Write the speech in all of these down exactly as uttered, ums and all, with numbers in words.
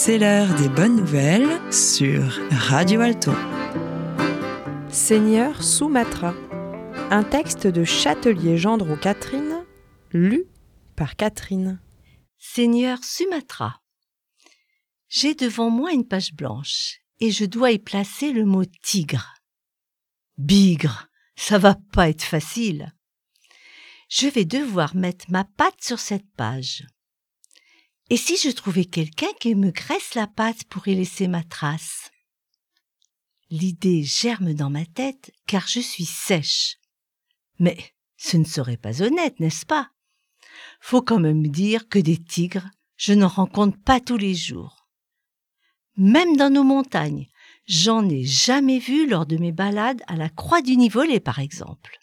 C'est l'heure des bonnes nouvelles sur Radio Alto. Seigneur Sumatra, un texte de Châtelier Gendreau Catherine, lu par Catherine. Seigneur Sumatra. J'ai devant moi une page blanche et je dois y placer le mot tigre. Bigre, ça va pas être facile. Je vais devoir mettre ma patte sur cette page. Et si je trouvais quelqu'un qui me graisse la patte pour y laisser ma trace? L'idée germe dans ma tête car je suis sèche. Mais ce ne serait pas honnête, n'est-ce pas? Faut quand même dire que des tigres, je n'en rencontre pas tous les jours. Même dans nos montagnes, j'en ai jamais vu lors de mes balades à la Croix du Nivolé, par exemple.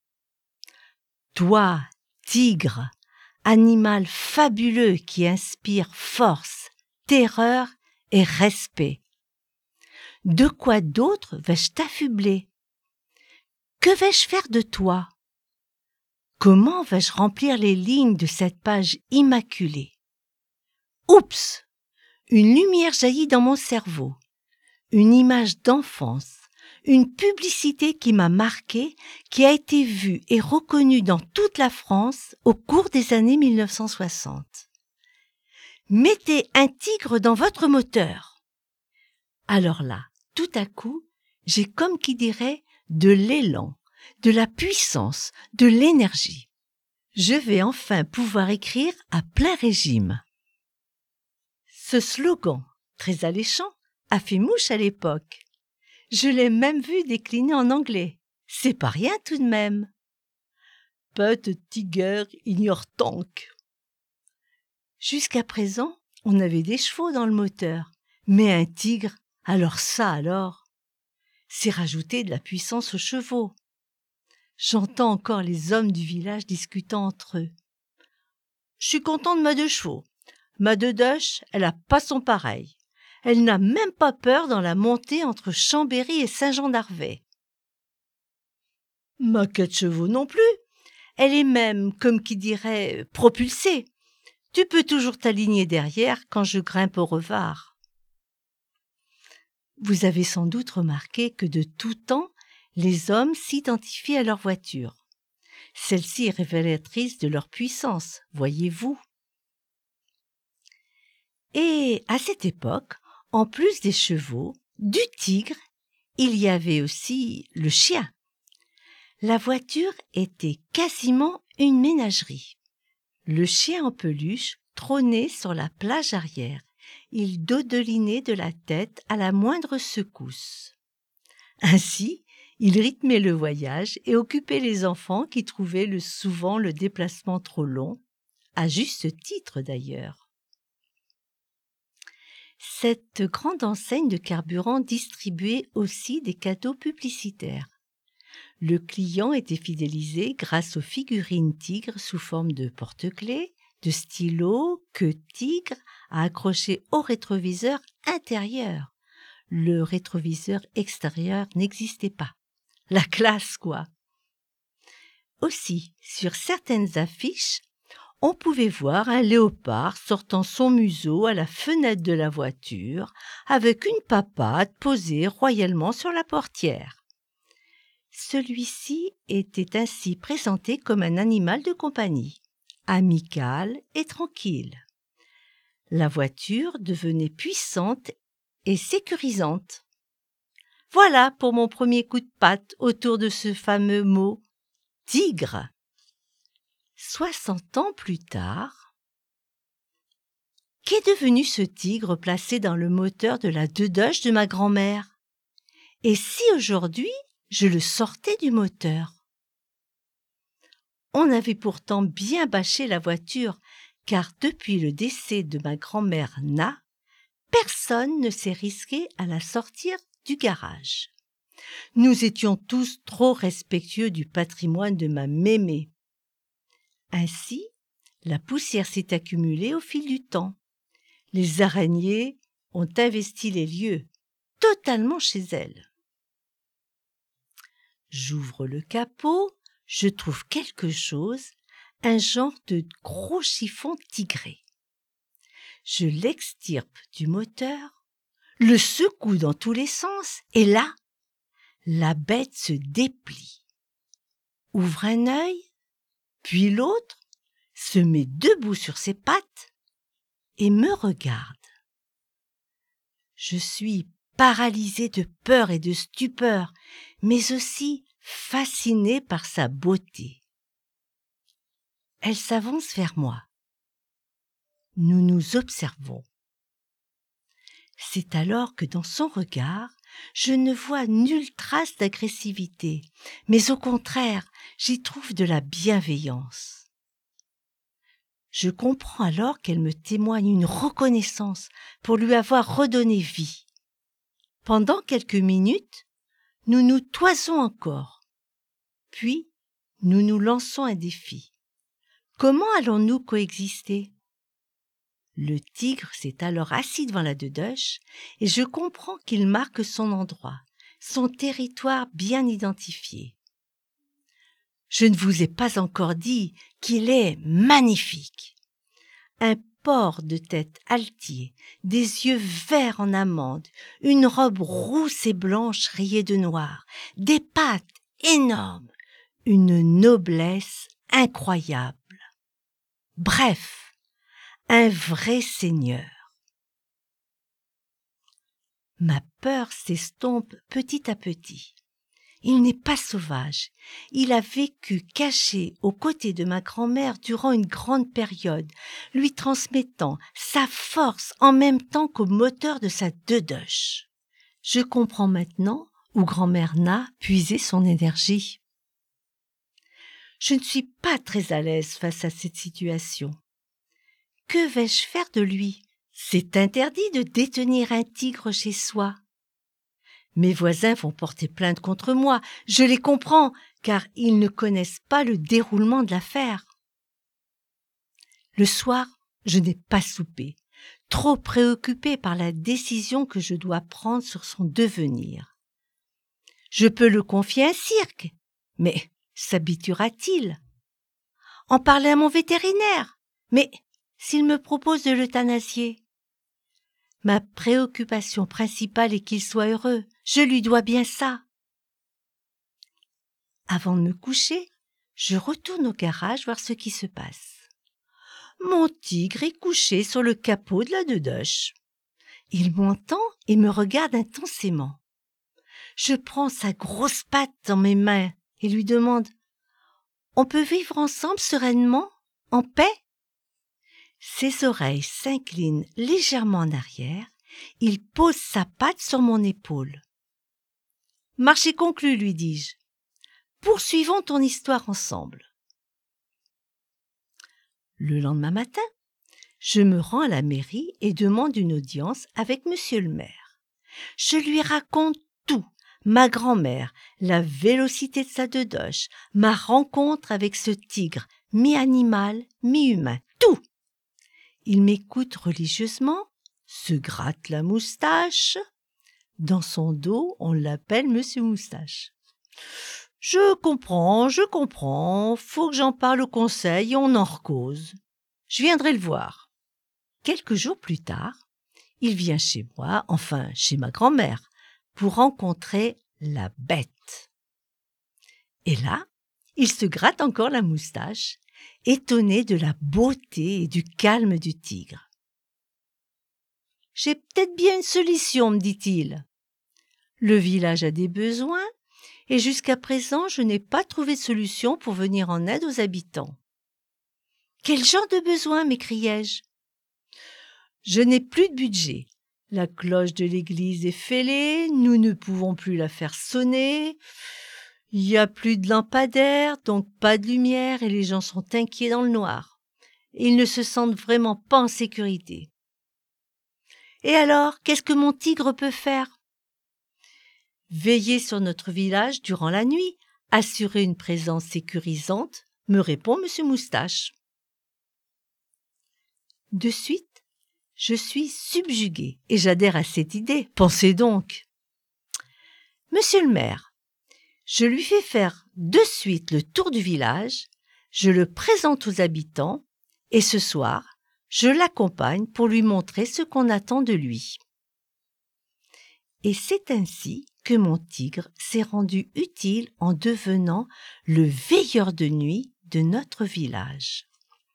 Toi, tigre, animal fabuleux qui inspire force, terreur et respect. De quoi d'autre vais-je t'affubler? Que vais-je faire de toi? Comment vais-je remplir les lignes de cette page immaculée? Oups! Une lumière jaillit dans mon cerveau. Une image d'enfance, une publicité qui m'a marquée, qui a été vue et reconnue dans toute la France au cours des années mille neuf cent soixante. Mettez un tigre dans votre moteur. Alors là, tout à coup, j'ai comme qui dirait de l'élan, de la puissance, de l'énergie. Je vais enfin pouvoir écrire à plein régime. Ce slogan, très alléchant, a fait mouche à l'époque. Je l'ai même vu décliner en anglais. C'est pas rien tout de même. But tiger in your tank. Jusqu'à présent, on avait des chevaux dans le moteur. Mais un tigre, alors ça alors, c'est rajouter de la puissance aux chevaux. J'entends encore les hommes du village discutant entre eux. Je suis content de ma deux chevaux. Ma deux Dush, elle a pas son pareil. Elle n'a même pas peur dans la montée entre Chambéry et Saint-Jean-d'Arvey. Ma quatre chevaux non plus. Elle est même, comme qui dirait, propulsée. Tu peux toujours t'aligner derrière quand je grimpe au revard. Vous avez sans doute remarqué que de tout temps, les hommes s'identifient à leur voiture. Celle-ci est révélatrice de leur puissance, voyez-vous. Et à cette époque, en plus des chevaux, du tigre, il y avait aussi le chien. La voiture était quasiment une ménagerie. Le chien en peluche trônait sur la plage arrière. Il dodelinait de la tête à la moindre secousse. Ainsi, il rythmait le voyage et occupait les enfants qui trouvaient le souvent le déplacement trop long, à juste titre d'ailleurs. Cette grande enseigne de carburant distribuait aussi des cadeaux publicitaires. Le client était fidélisé grâce aux figurines tigres sous forme de porte-clés, de stylos, queue tigre à accrocher au rétroviseur intérieur. Le rétroviseur extérieur n'existait pas. La classe, quoi! Aussi, sur certaines affiches, on pouvait voir un léopard sortant son museau à la fenêtre de la voiture avec une papate posée royalement sur la portière. Celui-ci était ainsi présenté comme un animal de compagnie, amical et tranquille. La voiture devenait puissante et sécurisante. Voilà pour mon premier coup de patte autour de ce fameux mot « tigre ». Soixante ans plus tard, qu'est devenu ce tigre placé dans le moteur de la deux Dush de ma grand-mère? Et si aujourd'hui, je le sortais du moteur? On avait pourtant bien bâché la voiture, car depuis le décès de ma grand-mère Na, personne ne s'est risqué à la sortir du garage. Nous étions tous trop respectueux du patrimoine de ma mémé. Ainsi, la poussière s'est accumulée au fil du temps. Les araignées ont investi les lieux, totalement chez elles. J'ouvre le capot, je trouve quelque chose, un genre de gros chiffon tigré. Je l'extirpe du moteur, le secoue dans tous les sens, et là, la bête se déplie, ouvre un œil, puis l'autre, se met debout sur ses pattes et me regarde. Je suis paralysée de peur et de stupeur, mais aussi fascinée par sa beauté. Elle s'avance vers moi. Nous nous observons. C'est alors que dans son regard, je ne vois nulle trace d'agressivité, mais au contraire, j'y trouve de la bienveillance. Je comprends alors qu'elle me témoigne une reconnaissance pour lui avoir redonné vie. Pendant quelques minutes, nous nous toisons encore. Puis, nous nous lançons un défi. Comment allons-nous coexister ? Le tigre s'est alors assis devant la Dedoche et je comprends qu'il marque son endroit, son territoire bien identifié. Je ne vous ai pas encore dit qu'il est magnifique. Un porc de tête altier, des yeux verts en amande, une robe rousse et blanche rayée de noir, des pattes énormes, une noblesse incroyable. Bref, un vrai seigneur. Ma peur s'estompe petit à petit. Il n'est pas sauvage. Il a vécu caché aux côtés de ma grand-mère durant une grande période, lui transmettant sa force en même temps qu'au moteur de sa Dedoche. Je comprends maintenant où grand-mère n'a puisé son énergie. Je ne suis pas très à l'aise face à cette situation. Que vais-je faire de lui ? C'est interdit de détenir un tigre chez soi. Mes voisins vont porter plainte contre moi, je les comprends, car ils ne connaissent pas le déroulement de l'affaire. Le soir, je n'ai pas soupé, trop préoccupée par la décision que je dois prendre sur son devenir. Je peux le confier à un cirque, mais s'habituera-t-il ? En parler à mon vétérinaire, mais s'il me propose de l'euthanasier ? Ma préoccupation principale est qu'il soit heureux. Je lui dois bien ça. Avant de me coucher, je retourne au garage voir ce qui se passe. Mon tigre est couché sur le capot de la Dedoche. Il m'entend et me regarde intensément. Je prends sa grosse patte dans mes mains et lui demande « On peut vivre ensemble sereinement, en paix ?» Ses oreilles s'inclinent légèrement en arrière, il pose sa patte sur mon épaule. « Marché conclu, lui dis-je. Poursuivons ton histoire ensemble. » Le lendemain matin, je me rends à la mairie et demande une audience avec monsieur le maire. Je lui raconte tout, ma grand-mère, la vélocité de sa Dedoche, ma rencontre avec ce tigre, mi-animal, mi-humain, tout. Il m'écoute religieusement, se gratte la moustache. Dans son dos, on l'appelle Monsieur Moustache. Je comprends, je comprends, faut que j'en parle au conseil et on en recose. Je viendrai le voir. Quelques jours plus tard, il vient chez moi, enfin chez ma grand-mère, pour rencontrer la bête. Et là, il se gratte encore la moustache, étonné de la beauté et du calme du tigre. « J'ai peut-être bien une solution, me dit-il. Le village a des besoins et jusqu'à présent, je n'ai pas trouvé de solution pour venir en aide aux habitants. »« Quel genre de besoin ?» m'écriai-je. « Je n'ai plus de budget. La cloche de l'église est fêlée, nous ne pouvons plus la faire sonner. Il n'y a plus de lampadaire, donc pas de lumière et les gens sont inquiets dans le noir. Ils ne se sentent vraiment pas en sécurité. Et alors, qu'est-ce que mon tigre peut faire ? Veiller sur notre village durant la nuit, assurer une présence sécurisante, me répond Monsieur Moustache. De suite, je suis subjuguée et j'adhère à cette idée. Pensez donc. Monsieur le maire, je lui fais faire de suite le tour du village, je le présente aux habitants et ce soir, je l'accompagne pour lui montrer ce qu'on attend de lui. Et c'est ainsi que mon tigre s'est rendu utile en devenant le veilleur de nuit de notre village.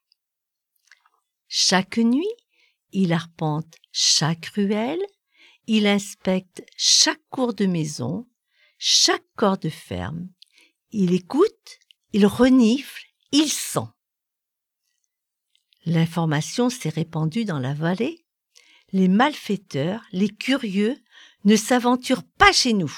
Chaque nuit, il arpente chaque ruelle, il inspecte chaque cour de maison, chaque corps de ferme, il écoute, il renifle, il sent. L'information s'est répandue dans la vallée. Les malfaiteurs, les curieux, ne s'aventurent pas chez nous.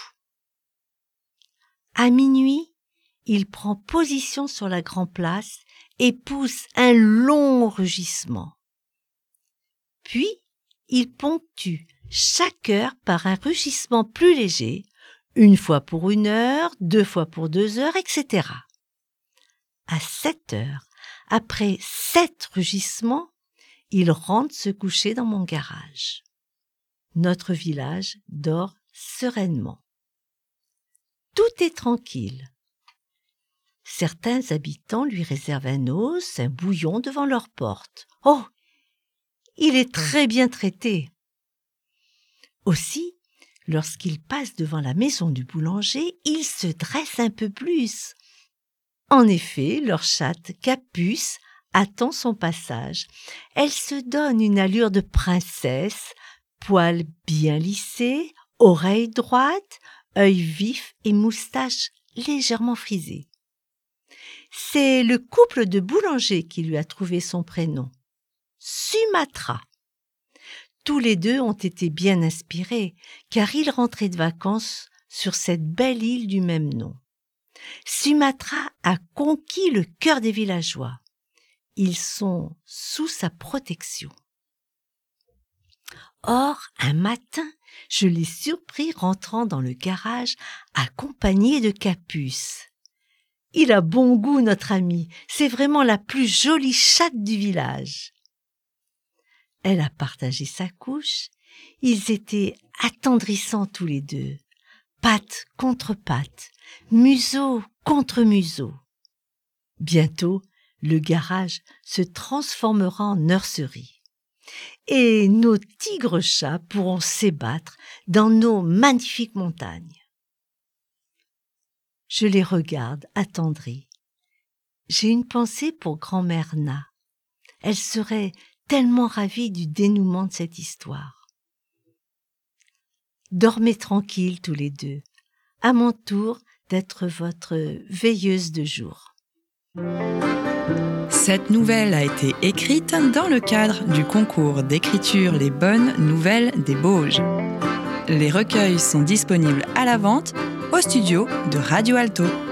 À minuit, il prend position sur la grande place et pousse un long rugissement. Puis, il ponctue chaque heure par un rugissement plus léger, une fois pour une heure, deux fois pour deux heures, et cetera. À sept heures, après sept rugissements, il rentre se coucher dans mon garage. Notre village dort sereinement. Tout est tranquille. Certains habitants lui réservent un os, un bouillon devant leur porte. Oh, il est très bien traité. Aussi, lorsqu'il passe devant la maison du boulanger, il se dresse un peu plus. En effet, leur chatte Capuce attend son passage. Elle se donne une allure de princesse, poils bien lissés, oreilles droites, œil vif et moustache légèrement frisée. C'est le couple de boulangers qui lui a trouvé son prénom, Sumatra. Tous les deux ont été bien inspirés, car ils rentraient de vacances sur cette belle île du même nom. Sumatra a conquis le cœur des villageois. Ils sont sous sa protection. Or, un matin, je l'ai surpris rentrant dans le garage accompagné de Capuce. Il a bon goût, notre ami. C'est vraiment la plus jolie chatte du village. Elle a partagé sa couche. Ils étaient attendrissants tous les deux. Patte contre patte, museau contre museau. Bientôt, le garage se transformera en nurserie. Et nos tigres-chats pourront s'ébattre dans nos magnifiques montagnes. Je les regarde attendris. J'ai une pensée pour grand-mère Na. Elle serait tellement ravie du dénouement de cette histoire. Dormez tranquilles tous les deux. À mon tour d'être votre veilleuse de jour. Cette nouvelle a été écrite dans le cadre du concours d'écriture Les Bonnes Nouvelles des Bauges. Les recueils sont disponibles à la vente au studio de Radio Alto.